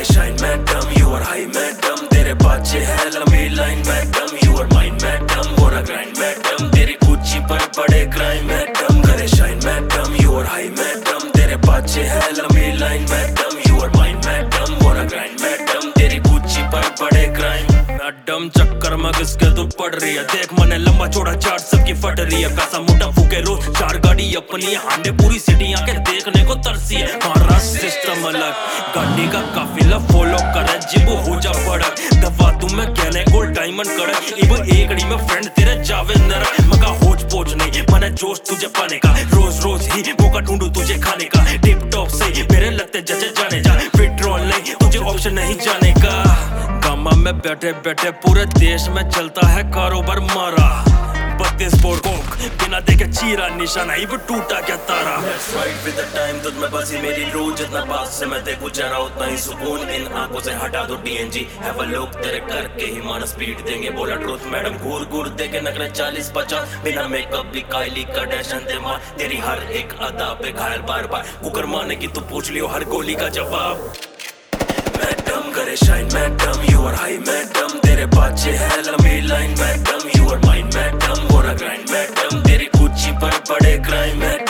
करे shine madam, you are high madam, तेरे पाछे है लंबी line madam, you are mine madam, गोरा ग्राइंड मैडम, तेरी गुच्ची पर बड़े क्राइम मैडम, करे shine madam, you are high madam, तेरे पाछे है लंबी line madam, you are mine madam, गोरा ग्राइंड मैडम, तेरी गुच्ची पर बड़े क्राइम मैडम। चक्कर में किसके तू पड़ रही है, देख मने लंबा चौड़ा चार्ट सबकी फट रही है, पैसा मोटा फूके रोज चार गाड़ी अपनी हांडे पूरी सिटी आके देखने को तरसी है, हमारा सिस्टम अलग, गाड़ी का काफिला फॉलो करे जिब हो जा पड़क, दबा तू मैं कहने गोल्ड डायमंड कड़क, इब एकड़ी में फ्रेंड तेरे जावे नरक, मगा होच पोच नहीं मने जोश तुझे पाने का, रोज रोज ही मौका ढूंढू तुझे खाने का, टिप टॉप से मेरे लगते जजे जाने जा, पेट्रोल नहीं तुझे ऑप्शन नहीं जाने का, गामा में बैठे बैठे पूरे देश में चलता है कारोबार मारा, 32 बोर्ड कोक बिना देखे चीरा निशाना ही वो टूटा क्या तारा। Let's ride with the time, तुझ में बसी मेरी रूह, जितना पास से मैं देखूं जरा उतना ही सुकून, इन आंखों से हटा दो DNG, have a look तेरे करके ही माना स्पीड देंगे, बोला ट्रूथ मैडम घूर घूर देके नखरे 40-50, बिना मेकअप भी काइली कार्डेशियन दे मार, तेरी हर एक अदा पे घायल बार बार, कुकर मारने की तू पूछ लियो हर गोली का जवाब। मैडम करे shine madam, you are high madam, तेरे पाछे है लंबी line madam, you are mine madam, गोरा ग्राइंड मैडम, तेरी गुच्ची पर बड़े क्राइम मैडम।